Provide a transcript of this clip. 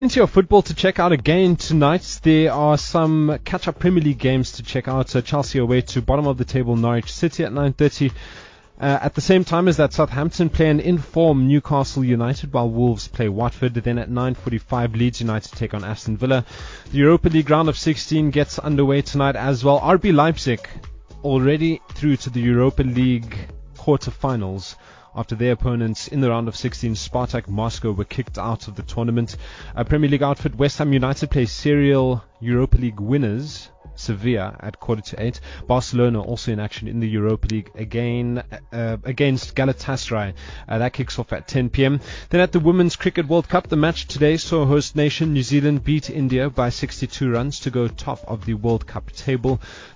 Plenty of football to check out again tonight. There are some catch-up Premier League games to check out. Chelsea away to bottom of the table Norwich City at 9:30. At the same time as that, Southampton play an in-form Newcastle United while Wolves play Watford. Then at 9:45, Leeds United take on Aston Villa. The Europa League round of 16 gets underway tonight as well. RB Leipzig already through to the Europa League quarter-finals after their opponents in the round of 16, Spartak Moscow, were kicked out of the tournament. Premier League outfit West Ham United play serial Europa League winners Sevilla at 7:45. Barcelona also in action in the Europa League again against Galatasaray. That kicks off at 10 p.m. Then at the Women's Cricket World Cup, the match today saw host nation New Zealand beat India by 62 runs to go top of the World Cup table.